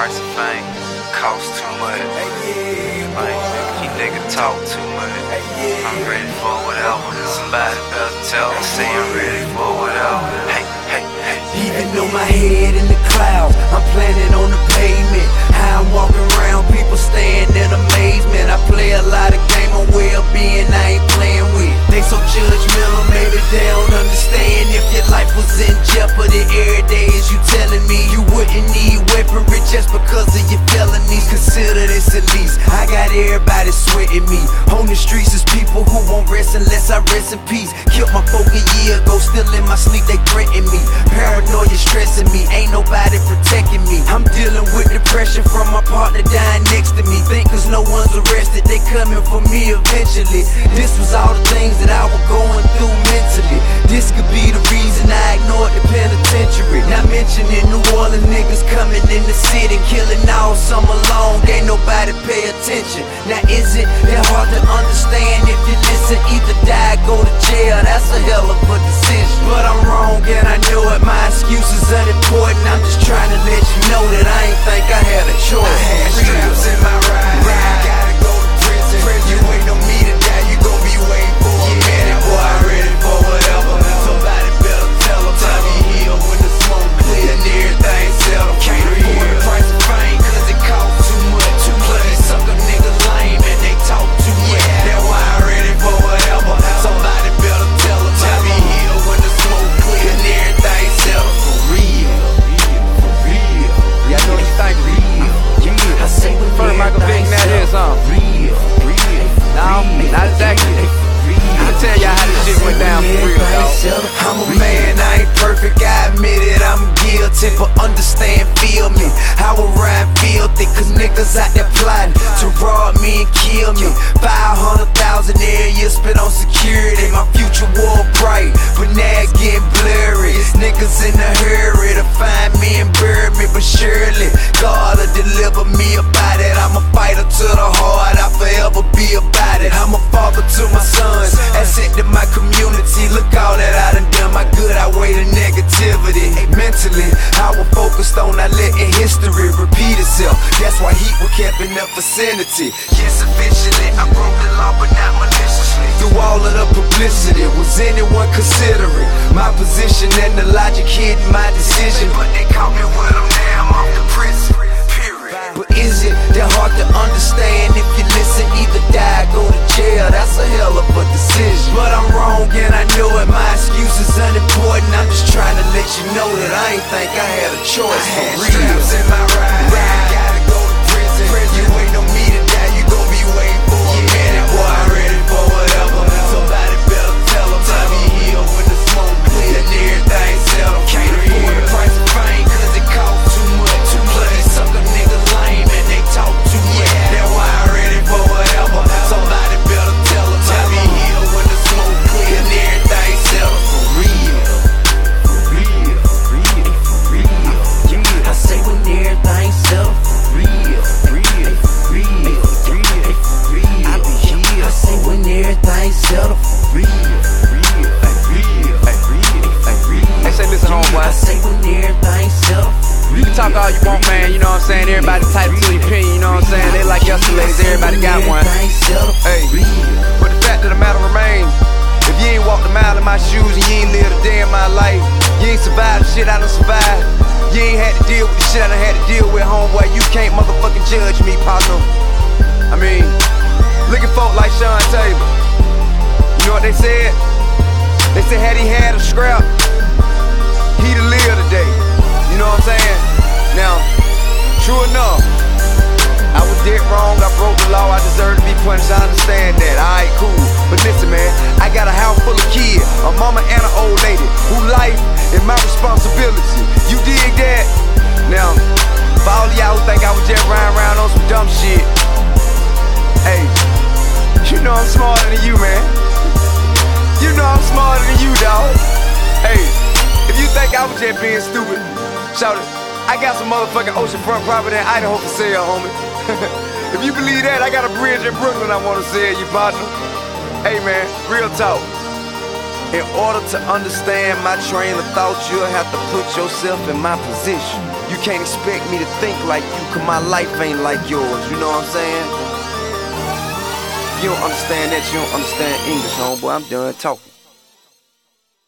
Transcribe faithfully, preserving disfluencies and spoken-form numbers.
price of fame cost too much. Like, you nigga talk too much. I'm ready for whatever. Somebody better tell me, say I'm ready for whatever. Hey, hey, hey. Even though my head in the clouds, I'm planning on the pavement. How I'm walking around, people stand in amazement. I play a lot of game on well-being, I ain't playing with. They so judgmental, maybe they don't understand. If your life was in jeopardy every day, is you telling me you wouldn't need weaponry just because of your felonies? Consider this at least. I got everybody sweating me. On the streets is people who won't rest unless I rest in peace. Killed my folk a year ago, still in my sleep, they threaten me. Paranoia stressing me, ain't nobody protecting me. I'm dealing with depression from my partner dying next to me. Think cause no one's arrested, they coming for me eventually. This was all the things that I was going through mentally. This could be the reason I ignored the penitentiary. Not mentioning New Orleans niggas coming in the city, killing all summer long, ain't nobody pay attention. Now is it that hard to understand? If you listen, either die, go to jail, that's a hell of a decision. But I'm wrong and I know it, my excuse is unimportant. I'm just trying to let you know that I ain't think I had a choice. I had straps in my ride, ride. Gotta go to prison. prison. You ain't no me to die, you gon' be waiting for a minute. Boy, I'm ready for whatever. Somebody better tell them. Time me heal when the smoke clear and everything settle. Can't afford the price of fame cause it costs too much. Too much. These sucker niggas lame and they talk too much. That's why I'm ready for whatever. Somebody better tell them. Time me heal when the smoke clear and everything settle. For real, for real. Yeah, I know what you think. Real, yeah. I say when First Michael Vick, that is, huh? Real, real. No, not exactly. I'll tell y'all how this shit went down for real, dog. I'm a man, I ain't perfect, I admit it, I'm guilty. But understand, feel me, I will rhyme filthy. Cause niggas out there plotting to rob me and kill me. Five hundred thousand every year spent on security. My future war bright, but now it's getting blurry. Niggas in a hurry to find me and bury me. But surely, God will deliver me about it. I'm a fighter to the heart, I'll forever be about it. I'm a father to my sons, asset to my community. Look all that I done done, my good outweigh the negativity. Mentally, I was focused on not letting history repeat itself. That's why heat was kept in the vicinity. Yes, officially, I broke the law, but not maliciously. Through all of the publicity, was anyone considering my position and the logic hidden my decision? But they caught me with them, now I'm off the prison. But is it that hard to understand? If you listen, either die, go to jail, that's a hell of a decision. But I'm wrong and I know it, my excuse is unimportant. I'm just trying to let you know that I ain't think I had a choice. I had straps in my ride, ride. Gotta go to prison. prison. You ain't no me to die, you gon' be waiting for a minute. Boy, I'm ready for whatever. Somebody better tell them. Time me heal when the smoke clear and everything settle. Can't afford the price of fame cause it costs too much. Too much. These sucker niggas lame and they talk too much. That's why I'm ready for whatever. Somebody better tell them. Time me heal when the smoke clear and everything settle. For real, for real, for real, for real. Yeah. I say when everything settle. For real, real, real, real, for real. I be here. I say when everything settle. For real, real, real, real, real. They say listen, homeboy. I say when everything settle. You can talk all you want, man, you know what I'm saying? Everybody tight to your opinion, you know what I'm saying? They like escalators, everybody got one. Hey, but the fact of the matter remains, if you ain't walked a mile in my shoes and you ain't lived a day in my life, you ain't survived the shit I done survived, you ain't had to deal with the shit I done had to deal with, homeboy, you can't motherfucking judge me, partner. I mean, look at folk like Sean Taylor. You know what they said? They said had he had a scrap, he'd have lived today. You know what I'm saying? Now, true enough, I was dead wrong, I broke the law, I deserve to be punished, I understand that. Alright, cool. But listen, man, I got a house full of kids, a mama and an old lady, whose life is my responsibility. You dig that? Now, for all of y'all who think I was just riding around on some dumb shit, hey, you know I'm smarter than you, man. You know I'm smarter than you, dawg. Hey, if you think I was just being stupid, shout it. I got some motherfucking oceanfront property in Idaho for sale, homie. If you believe that, I got a bridge in Brooklyn I wanna sell you, partner. Hey man, real talk. In order to understand my train of thought, you'll have to put yourself in my position. You can't expect me to think like you, cause my life ain't like yours, you know what I'm saying? If you don't understand that, you don't understand English, homeboy. I'm done talking.